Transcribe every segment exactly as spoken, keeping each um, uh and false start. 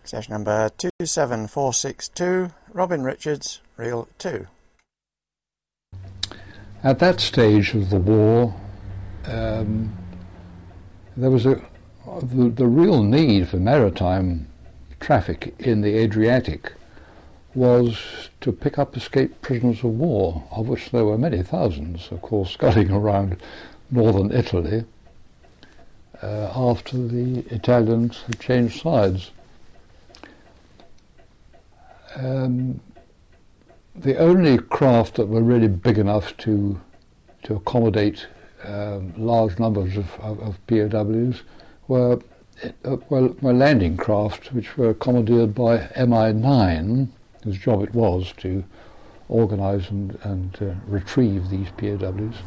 Session number two seven four six two, Robin Richards, reel two. At that stage of the war, um, there was a the, the real need for maritime traffic in the Adriatic was to pick up escaped prisoners of war, of which there were many thousands, of course, scuttling around northern Italy uh, after the Italians had changed sides. Um, the only craft that were really big enough to to accommodate um, large numbers of, of, of P O Ws were, uh, were, were landing craft, which were commandeered by M I nine, whose job it was to organise and, and uh, retrieve these P O Ws.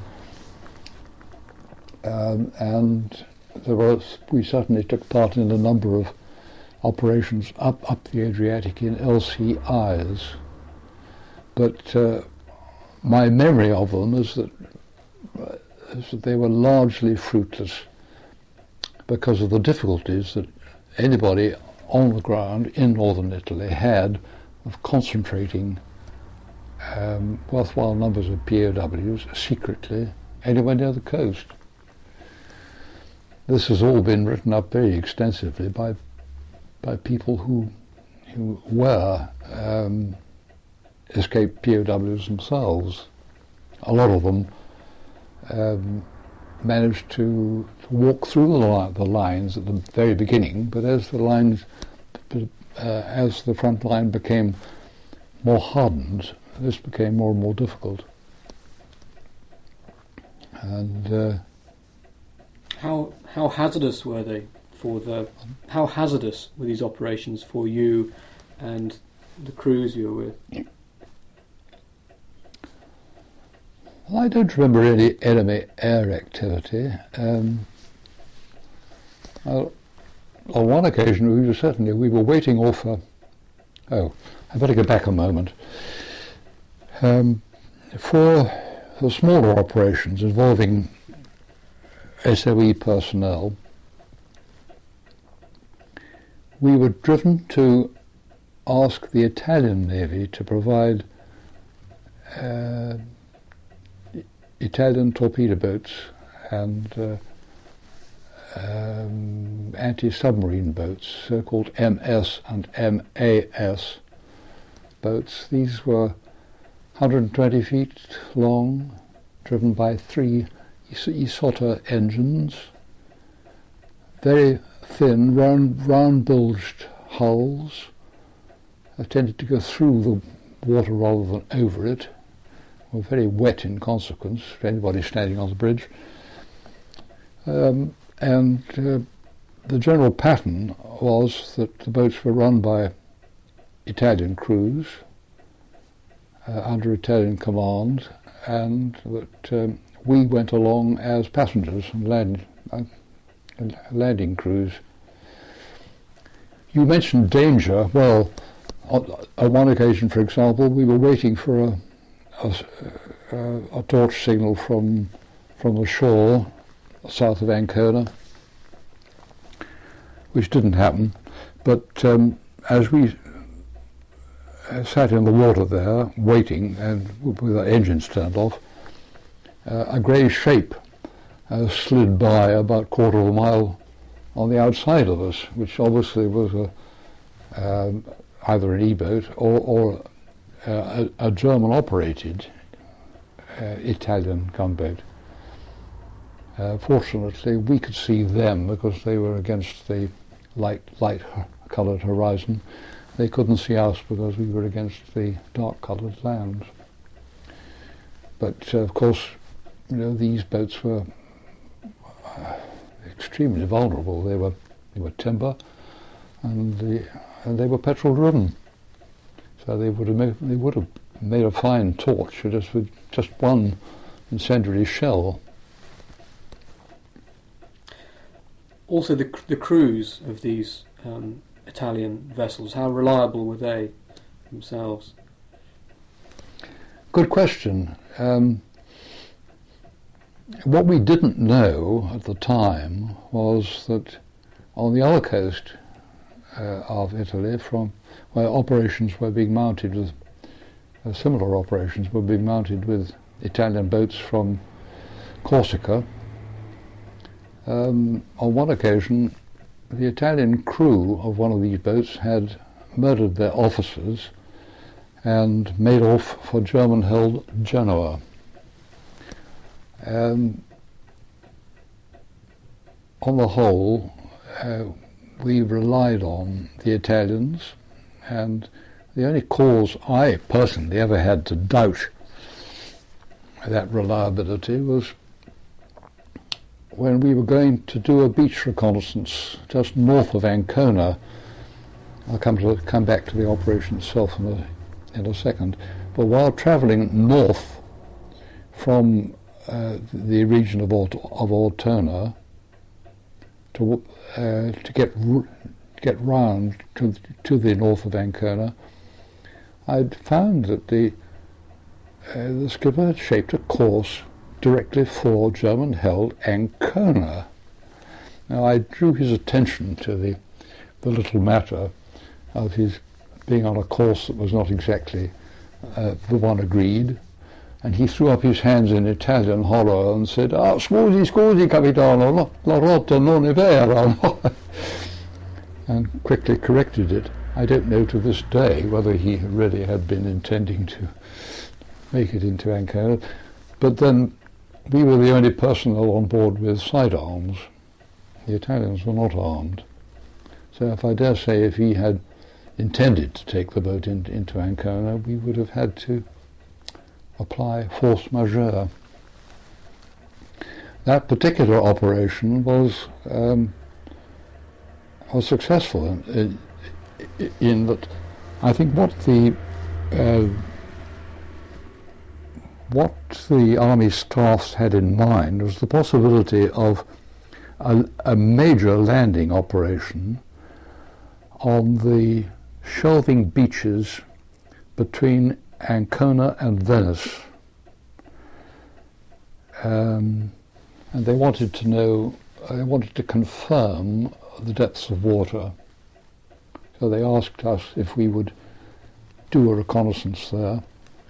Um, and there was, we certainly took part in a number of operations up, up the Adriatic in L C Is. But uh, my memory of them is that, uh, is that they were largely fruitless because of the difficulties that anybody on the ground in northern Italy had of concentrating um, worthwhile numbers of P O Ws secretly anywhere near the coast. This has all been written up very extensively by by people who who were um, escaped P O Ws themselves. A lot of them um, managed to, to walk through the, li- the lines at the very beginning, but as the lines, uh, as the front line became more hardened, this became more and more difficult. And uh, how how hazardous were they for the? How hazardous were these operations for you and the crews you were with? Well, I don't remember any enemy air activity. Um, well, on one occasion, we were certainly we were waiting off. A, oh, I better go back a moment. Um, for for smaller operations involving S O E personnel, we were driven to ask the Italian Navy to provide uh, Italian torpedo boats and uh, um, anti-submarine boats, so-called M S and M A S boats. These were one hundred twenty feet long, driven by three Isotta engines, very thin, round, round-bilged hulls, have tended to go through the water rather than over it, were very wet in consequence for anybody standing on the bridge. Um, and uh, the general pattern was that the boats were run by Italian crews uh, under Italian command, and that um, we went along as passengers and land, uh, landing crews. You mentioned danger. Well, on, on one occasion, for example, we were waiting for a A, uh, a torch signal from from the shore south of Ancona, which didn't happen. But um, as we uh, sat in the water there, waiting, and with our engines turned off, uh, a grey shape uh, slid by about a quarter of a mile on the outside of us, which obviously was a, um, either an E-boat or, or Uh, a, a German-operated uh, Italian gunboat. Uh, fortunately, we could see them because they were against the light, light-coloured horizon. They couldn't see us because we were against the dark-coloured land. But uh, of course, you know, these boats were uh, extremely vulnerable. They were they were timber, and the and they were petrol-driven. So they would have made, they would have made a fine torch just with just one incendiary shell. Also, the the crews of these um, Italian vessels, how reliable were they themselves? Good question. Um, what we didn't know at the time was that on the other coast, uh, of Italy, from where operations were being mounted with uh, similar operations were being mounted with Italian boats from Corsica. Um, on one occasion, the Italian crew of one of these boats had murdered their officers and made off for German-held Genoa. Um, on the whole, uh, we relied on the Italians, and the only cause I personally ever had to doubt that reliability was when we were going to do a beach reconnaissance just north of Ancona. I'll come to come back to the operation itself in a, in a second. But while travelling north from uh, the region of, Ort- of Ortona to uh, to get r- get round to to the north of Ancona, I'd found that the uh, the skipper had shaped a course directly for German-held Ancona. Now I drew his attention to the the little matter of his being on a course that was not exactly uh, the one agreed, and he threw up his hands in Italian horror and said, "Ah, scusi, scusi, capitano, la, la rotta non è vera," and quickly corrected it. I don't know to this day whether he really had been intending to make it into Ancona, but then we were the only personnel on board with sidearms. The Italians were not armed. So if I dare say if he had intended to take the boat in, into Ancona, we would have had to apply force majeure. That particular operation was um, was successful in, in, in that I think what the uh, what the Army staffs had in mind was the possibility of a, a major landing operation on the shelving beaches between Ancona and Venice. Um, and they wanted to know, they wanted to confirm the depths of water. So they asked us if we would do a reconnaissance there,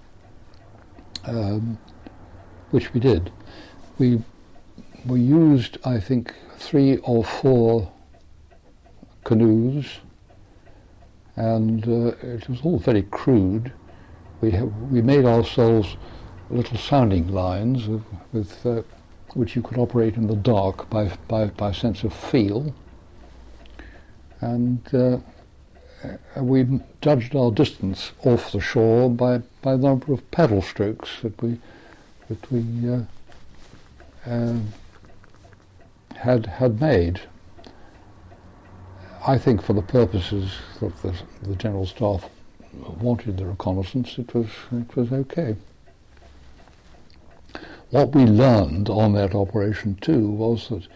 um, which we did. We we used, I think, three or four canoes, and uh, it was all very crude. We ha- we made ourselves little sounding lines with, with uh, which you could operate in the dark by by, by sense of feel, and uh, we judged our distance off the shore by by the number of paddle strokes that we that we uh, uh, had had made. I think for the purposes that the, the General Staff wanted the reconnaissance, it was it was okay. What we learned on that operation too was that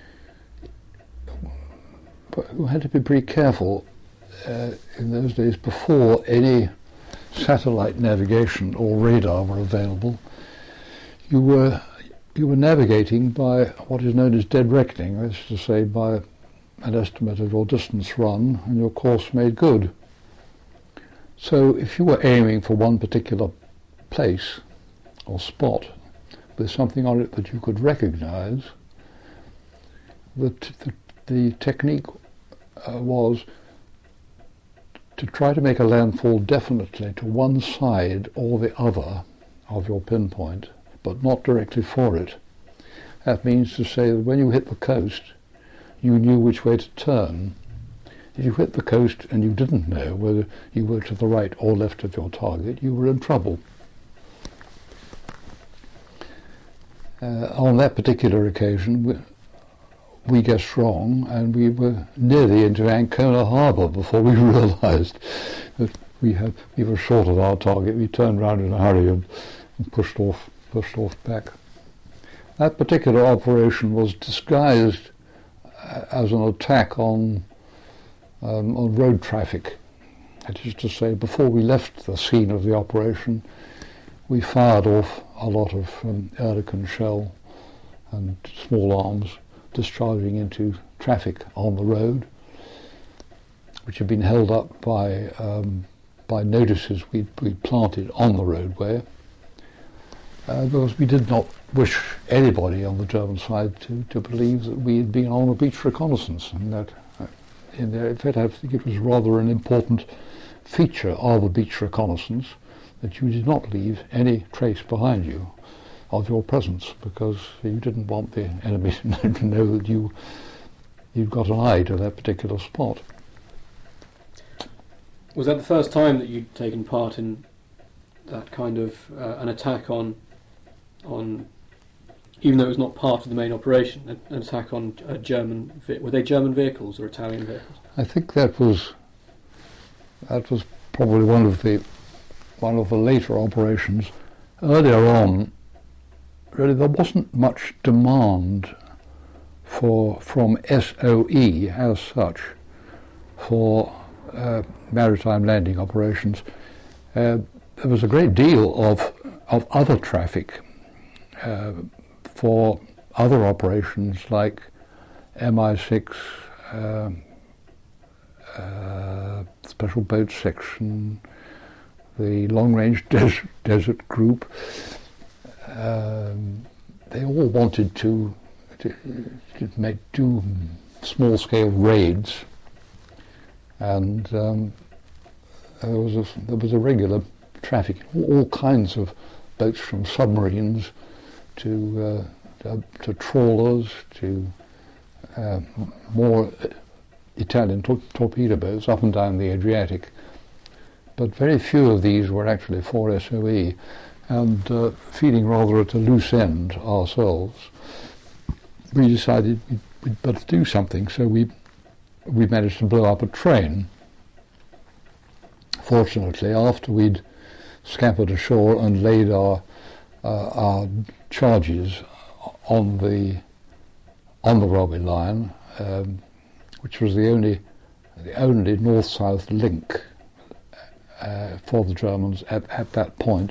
we had to be pretty careful uh, in those days. Before any satellite navigation or radar were available, you were you were navigating by what is known as dead reckoning, that is to say by an estimate of your distance run and your course made good. So if you were aiming for one particular place or spot with something on it that you could recognize, the, t- the, the technique uh, was to try to make a landfall definitely to one side or the other of your pinpoint, but not directly for it. That means to say that when you hit the coast, you knew which way to turn. If you hit the coast and you didn't know whether you were to the right or left of your target, you were in trouble. Uh, on that particular occasion, we, we guessed wrong, and we were nearly into Ancona harbour before we realised that we had we were short of our target. We turned round in a hurry and, and pushed off pushed off back. That particular operation was disguised as an attack on um, on road traffic. That is to say, before we left the scene of the operation, we fired off a lot of um, Oerlikon shell and small arms discharging into traffic on the road. which had been held up by um, by notices we'd, we'd planted on the roadway, uh, because we did not wish anybody on the German side to, to believe that we had been on a beach reconnaissance, and that uh, in, there, in fact I think it was rather an important feature of a beach reconnaissance that you did not leave any trace behind you of your presence, because you didn't want the enemy to know that you you'd got an eye to that particular spot. Was that the first time that you'd taken part in that kind of uh, an attack on, on, even though it was not part of the main operation, an attack on uh, German? Were they German vehicles or Italian vehicles? I think that was that was probably one of the one of the later operations. Earlier on, really there wasn't much demand for from S O E as such for uh, maritime landing operations. Uh, there was a great deal of of other traffic uh, for other operations like M I six, uh, uh, Special Boat Section, the Long Range Des- Desert Group. Um, they all wanted to, to, to make do small-scale raids, and um, there was a, there was a regular traffic, all, all kinds of boats, from submarines to uh, to, to trawlers to uh, more Italian tor- torpedo boats up and down the Adriatic. But very few of these were actually for S O E, and uh, feeling rather at a loose end ourselves, we decided we'd, we'd better do something. So we we managed to blow up a train. Fortunately, after we'd scampered ashore and laid our uh, our charges on the on the railway line, um, which was the only the only north-south link uh, for the Germans at, at that point,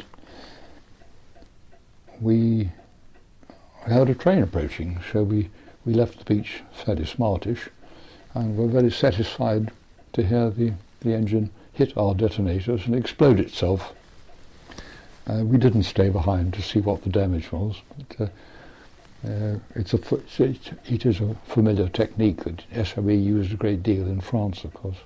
we heard a train approaching. So we, we left the beach fairly smartish, and were very satisfied to hear the, the engine hit our detonators and explode itself. Uh, we didn't stay behind to see what the damage was, but uh, uh, it's a, it is a familiar technique that S O E used a great deal in France, of course.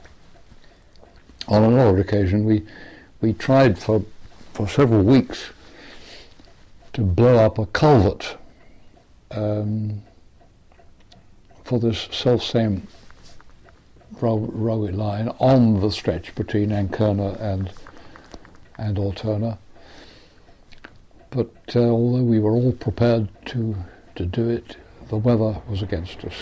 On another occasion, we we tried for for several weeks to blow up a culvert um, for this self-same rail- railway line on the stretch between Ancona and and Altona. But uh, although we were all prepared to to do it, the weather was against us.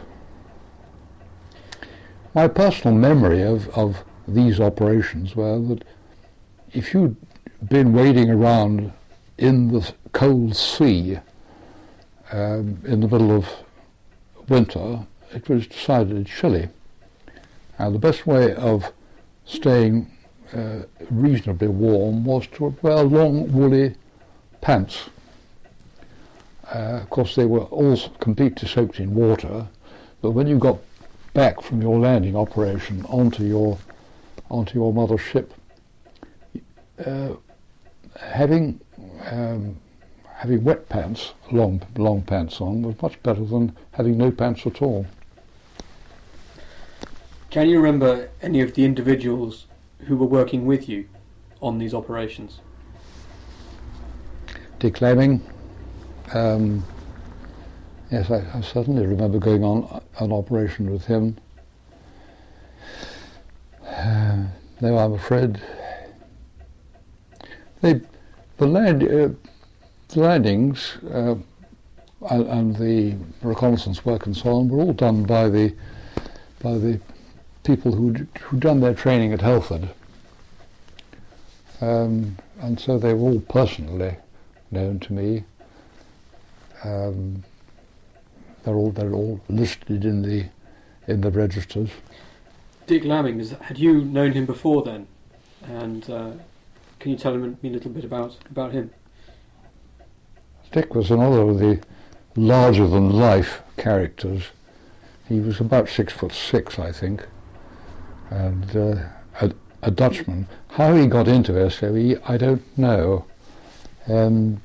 My personal memory of, of these operations were that if you'd been wading around in the cold sea um, in the middle of winter, it was decidedly chilly. And the best way of staying uh, reasonably warm was to wear long woolly pants. Uh, of course, they were all completely soaked in water, but when you got back from your landing operation onto your onto your mother ship, uh, having um, having wet pants, long long pants on, was much better than having no pants at all. Can you remember any of the individuals who were working with you on these operations? Dick Lemming, um, yes, I, I certainly remember going on an operation with him. Uh, no, I'm afraid they, the, land, uh, the landings uh, and, and the reconnaissance work and so on were all done by the by the people who'd, who'd done their training at Helford, um, and so they were all personally known to me. Um, they're all they're all listed in the in the registers. Dick Lemming, is, had you known him before then? And uh, can you tell me a little bit about about him? Dick was another of the larger-than-life characters. He was about six foot six, I think, and uh, a, a Dutchman. How he got into S O E, I don't know. Um,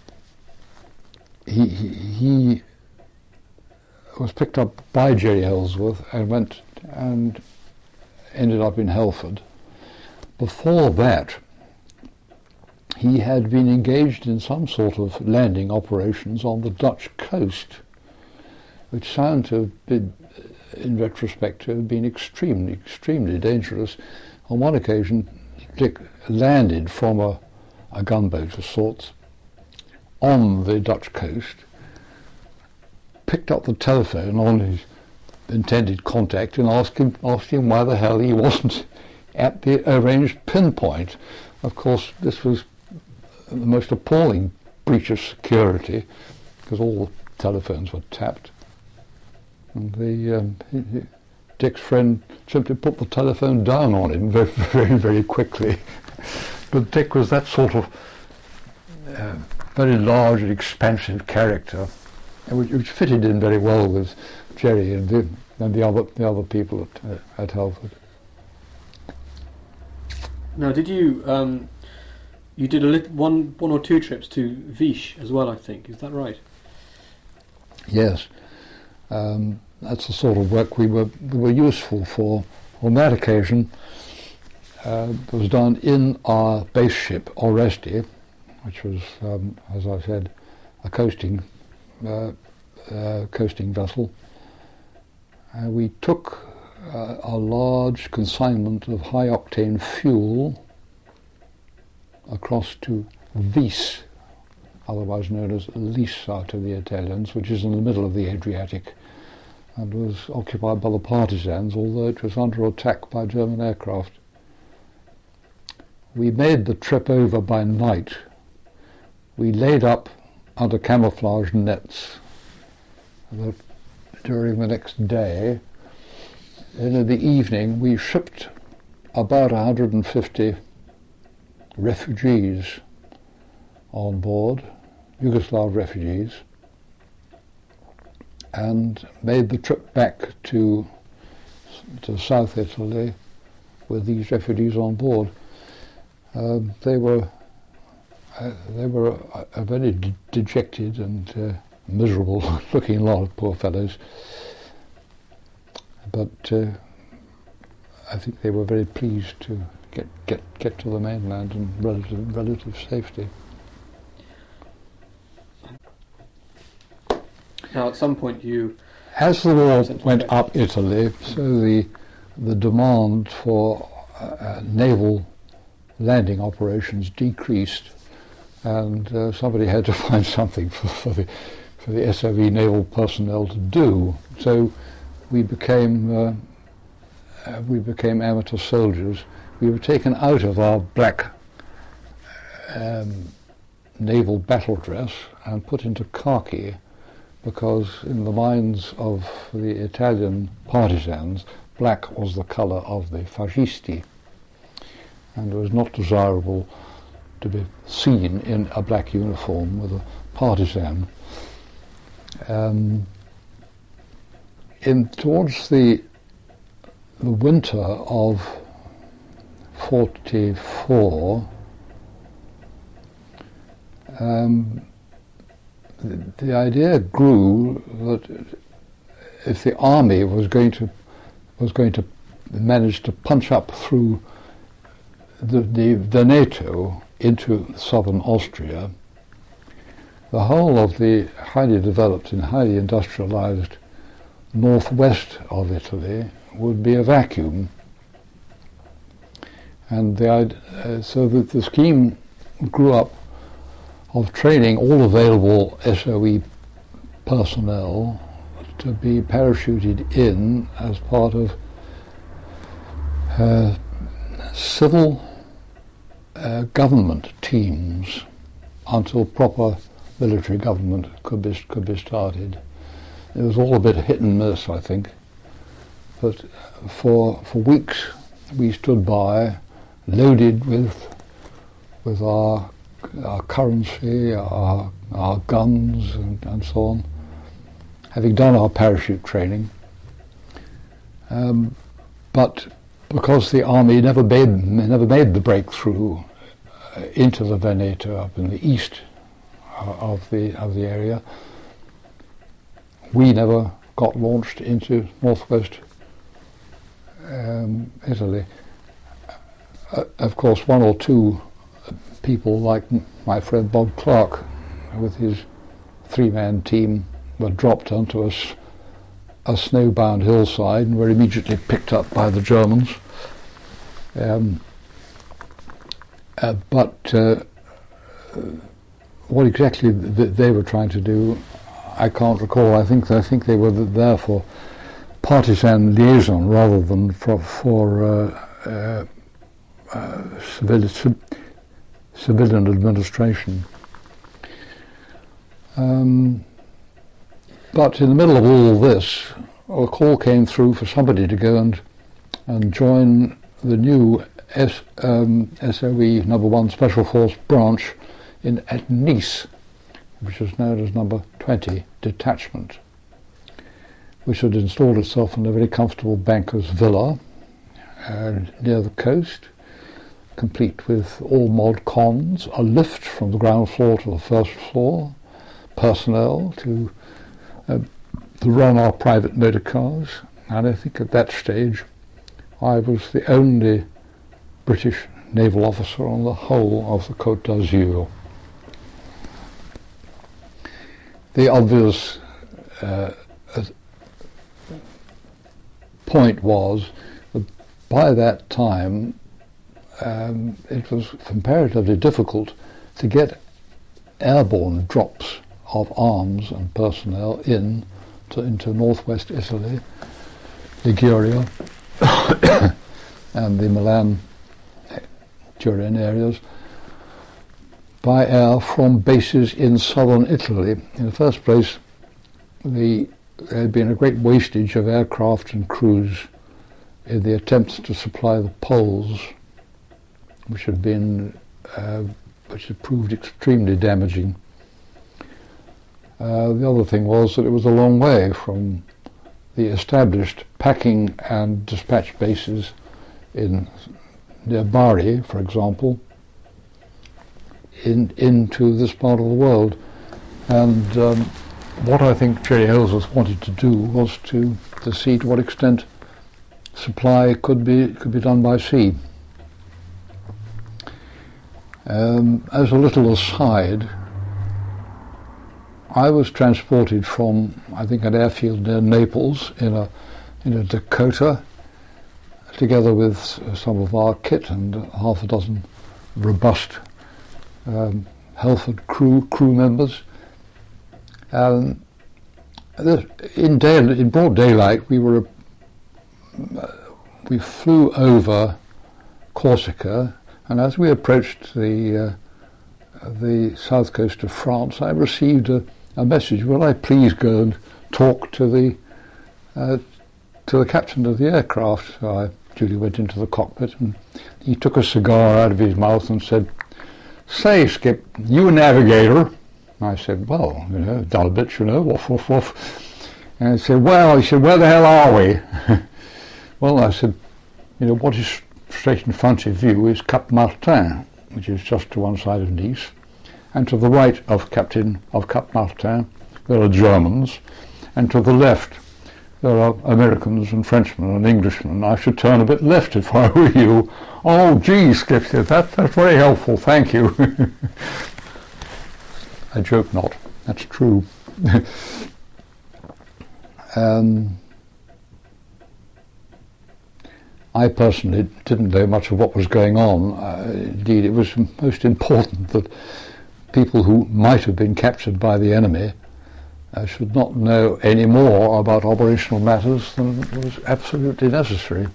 he, he, he was picked up by Jerry Ellsworth and went and ended up in Helford. Before that, he had been engaged in some sort of landing operations on the Dutch coast, which sound to have been, in retrospect, to have been extremely, extremely dangerous. On one occasion, Dick landed from a, a gunboat of sorts on the Dutch coast, picked up the telephone on his intended contact and asked him, asked him why the hell he wasn't at the arranged pinpoint. Of course, this was the most appalling breach of security because all the telephones were tapped. And the um, he, he, Dick's friend simply put the telephone down on him very, very, very quickly. But Dick was that sort of uh, very large and expansive character, which, which fitted in very well with Jerry and the, and the other the other people at uh, at Helford. Now, did you um, you did a lit- one one or two trips to Vichy as well? I think, is that right? Yes. Um, that's the sort of work we were we were useful for. On that occasion, uh, it was done in our base ship, Oresti, which was, um, as I said, a coasting uh, uh, coasting vessel. Uh, we took uh, a large consignment of high-octane fuel across to Vis, otherwise known as Lissa to the Italians, which is in the middle of the Adriatic, and was occupied by the partisans, although it was under attack by German aircraft. We made the trip over by night. We laid up under camouflage nets during the next day, and in the evening we shipped about one hundred fifty refugees on board, Yugoslav refugees, and made the trip back to to South Italy with these refugees on board. Um, they were uh, they were a, a very de- dejected and uh, miserable-looking lot of poor fellows, but uh, I think they were very pleased to get get get to the mainland in relative relative safety. Now, at some point, you As the war went up Italy, so the the demand for uh, naval landing operations decreased, and uh, somebody had to find something for, for the for the S O E naval personnel to do. So we became uh, uh, we became amateur soldiers. We were taken out of our black um, naval battle dress and put into khaki, because in the minds of the Italian partisans, black was the colour of the fascisti, and it was not desirable to be seen in a black uniform with a partisan. Um, in towards the the winter of forty-four, um, the, the idea grew that if the army was going to was going to manage to punch up through the, the Veneto into southern Austria, the whole of the highly developed and highly industrialized northwest of Italy would be a vacuum. And the, uh, so that the scheme grew up of training all available S O E personnel to be parachuted in as part of uh, civil uh, government teams until proper military government could be could be started. It was all a bit hit and miss, I think, but for for weeks we stood by, loaded with with our our currency, our our guns, and, and so on, having done our parachute training. Um, but because the army never made never made the breakthrough uh, into the Veneto up in the east uh, of the of the area, we never got launched into northwest um, Italy. Uh, of course, one or two people like my friend Bob Clark with his three-man team were dropped onto a, a snowbound hillside and were immediately picked up by the Germans. Um, uh, but uh, what exactly th- they were trying to do, I can't recall. I think I think they were there for partisan liaison rather than for, for uh, uh, uh, civil, civilian administration. Um, but in the middle of all this, a call came through for somebody to go and and join the new S, um, S O E number one Special Force branch in at Nice, which was known as number twenty Detachment, which had installed itself in a very comfortable banker's villa uh, near the coast, complete with all mod cons, a lift from the ground floor to the first floor, personnel to uh, to run our private motor cars, and I think at that stage I was the only British naval officer on the whole of the Côte d'Azur. The obvious uh, point was that by that time um, it was comparatively difficult to get airborne drops of arms and personnel in to, into northwest Italy, Liguria, and the Milan Turin areas by air from bases in southern Italy. In the first place, the, there had been a great wastage of aircraft and crews in the attempts to supply the poles, which had been uh, which had proved extremely damaging. Uh, the other thing was that it was a long way from the established packing and dispatch bases in near Bari, for example, in, into this part of the world. And um, what I think Jerry Ellsworth wanted to do was to, to see to what extent supply could be could be done by sea. Um, as a little aside, I was transported from, I think, an airfield near Naples in a in a Dakota, together with some of our kit and half a dozen robust um, Halford crew crew members. Um, in day in broad daylight, we were uh, we flew over Corsica, and as we approached the uh, the south coast of France, I received a, a message. Will I please go and talk to the uh, to the captain of the aircraft? So I duly went into the cockpit, and he took a cigar out of his mouth and said, "Say, Skip, you a navigator?" I said, "Well, you know, done a bit, you know, woof, woof, woof." And he said, "Well," he said, "where the hell are we?" Well, I said, "You know, what is straight in front of you is Cap Martin, which is just to one side of Nice, and to the right of Captain of Cap Martin there are Germans, and to the left there are Americans and Frenchmen and Englishmen. I should turn a bit left if I were you." "Oh, gee," Skip said, that, "that's very helpful, thank you." I joke not, that's true. um, I personally didn't know much of what was going on. Uh, indeed, it was most important that people who might have been captured by the enemy uh, should not know any more about operational matters than was absolutely necessary.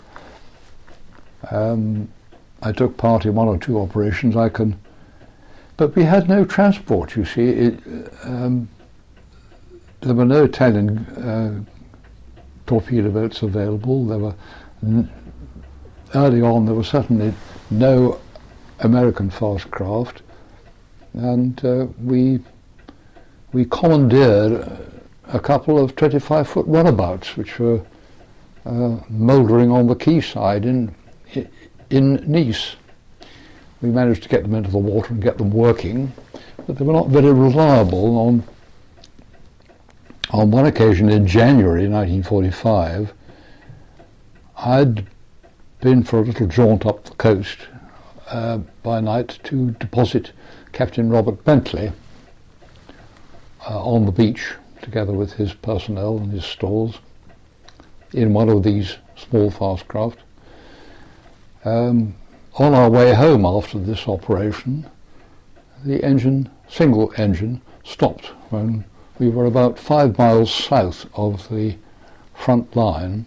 Um, I took part in one or two operations. I can, but we had no transport. You see, it, um, there were no Italian uh, torpedo boats available. There were n- early on. There were certainly no American fast craft, and uh, we we commandeered a couple of twenty-five foot runabouts, which were uh, mouldering on the quayside in in Nice. We managed to get them into the water and get them working, but they were not very reliable. On on one occasion in January nineteen forty-five, I'd been for a little jaunt up the coast uh, by night to deposit Captain Robert Bentley uh, on the beach, together with his personnel and his stores, in one of these small fast craft. Um, on our way home after this operation, the engine, single engine, stopped when we were about five miles south of the front line,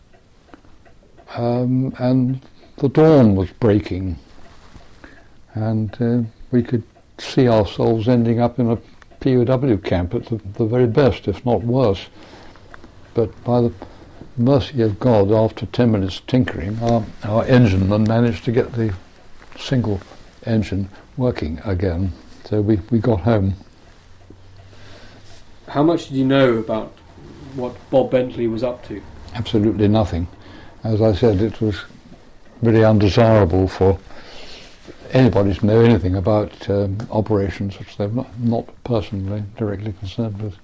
um, and the dawn was breaking, and uh, we could see ourselves ending up in a P O W camp at the, the very best, if not worse. But by the mercy of God, after ten minutes tinkering, our, our engineman managed to get the single engine working again. So we, we got home. How much did you know about what Bob Bentley was up to? Absolutely nothing. As I said, it was really undesirable for anybody to know anything about um, operations which they're not, not personally directly concerned with.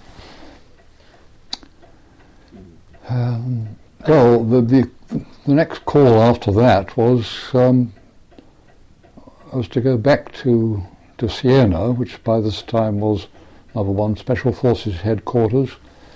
Um, well, the, the the next call after that was um, was to go back to to Siena, which by this time was number one Special Forces headquarters,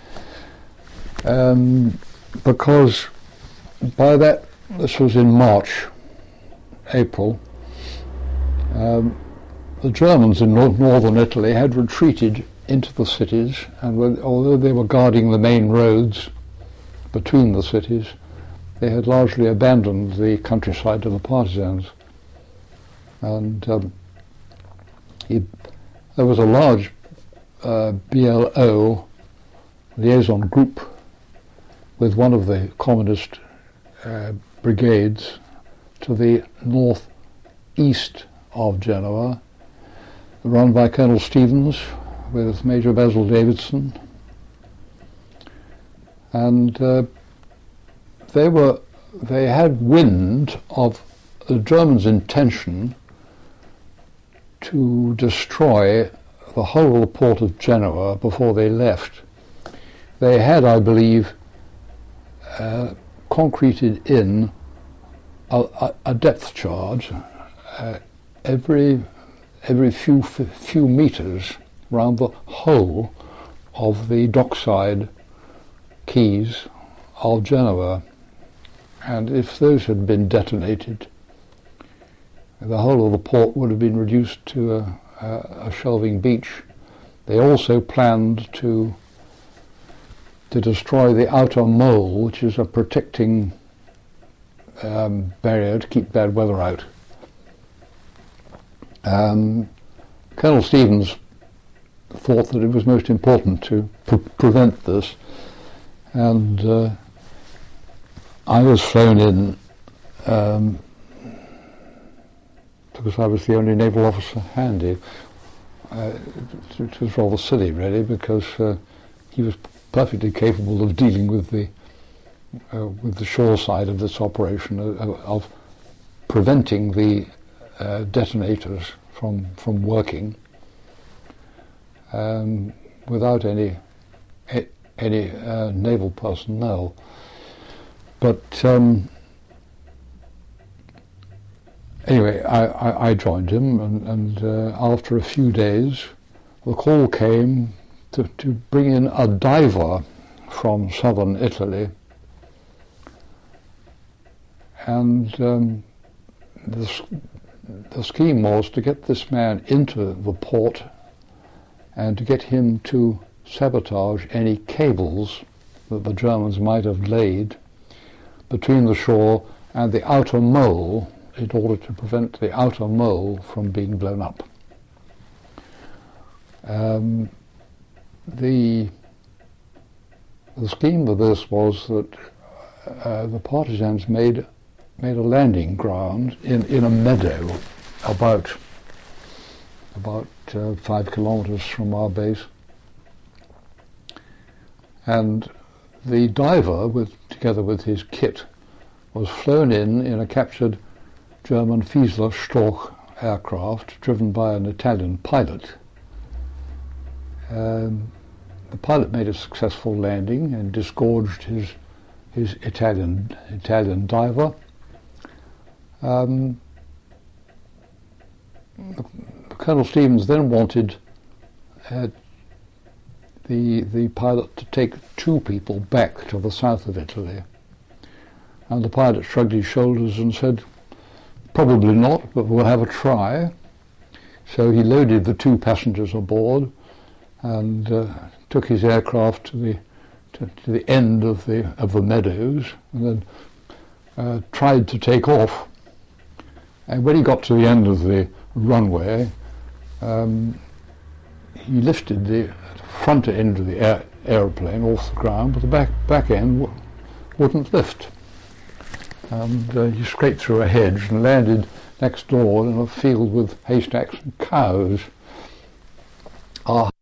um, because by that, this was in March, April, um, the Germans in nor- northern Italy had retreated into the cities, and were, although they were guarding the main roads between the cities, they had largely abandoned the countryside to the partisans. And um, he, there was a large uh, B L O liaison group with one of the communist uh, brigades to the northeast of Genoa, run by Colonel Stevens with Major Basil Davidson. And uh, they were, they had wind of the Germans' intention to destroy the whole of the port of Genoa before they left. They had, I believe, uh, concreted in a, a, a depth charge uh, every every few few meters around the whole of the dockside quays of Genoa, and if those had been detonated, the whole of the port would have been reduced to a, a, a shelving beach. They also planned to to destroy the outer mole, which is a protecting um, barrier to keep bad weather out. Um, Colonel Stevens thought that it was most important to pre- prevent this, and uh, I was flown in um, because I was the only naval officer handy. Uh, it, it was rather silly, really, because uh, he was perfectly capable of dealing with the uh, with the shore side of this operation, uh, of preventing the uh, detonators from from working um, without any a, any uh, naval personnel. But um, anyway, I, I, I joined him, and, and uh, after a few days, the call came to, to bring in a diver from southern Italy, and um, the, the scheme was to get this man into the port and to get him to sabotage any cables that the Germans might have laid between the shore and the outer mole, in order to prevent the outer mole from being blown up. Um, the the scheme of this was that uh, the partisans made made a landing ground in, in a meadow about about uh, five kilometers from our base, and the diver, with together with his kit, was flown in in a captured German Fiesler Storch aircraft driven by an Italian pilot. Um, the pilot made a successful landing and disgorged his his Italian Italian diver. Um, Colonel Stevens then wanted uh, the the pilot to take two people back to the south of Italy, and the pilot shrugged his shoulders and said, "Probably not, but we'll have a try." So he loaded the two passengers aboard and uh, took his aircraft to the to, to the end of the of the meadows, and then uh, tried to take off. And when he got to the end of the runway, um, he lifted the front end of the air, airplane off the ground, but the back back end w- wouldn't lift. And uh, he scraped through a hedge and landed next door in a field with haystacks and cows. Our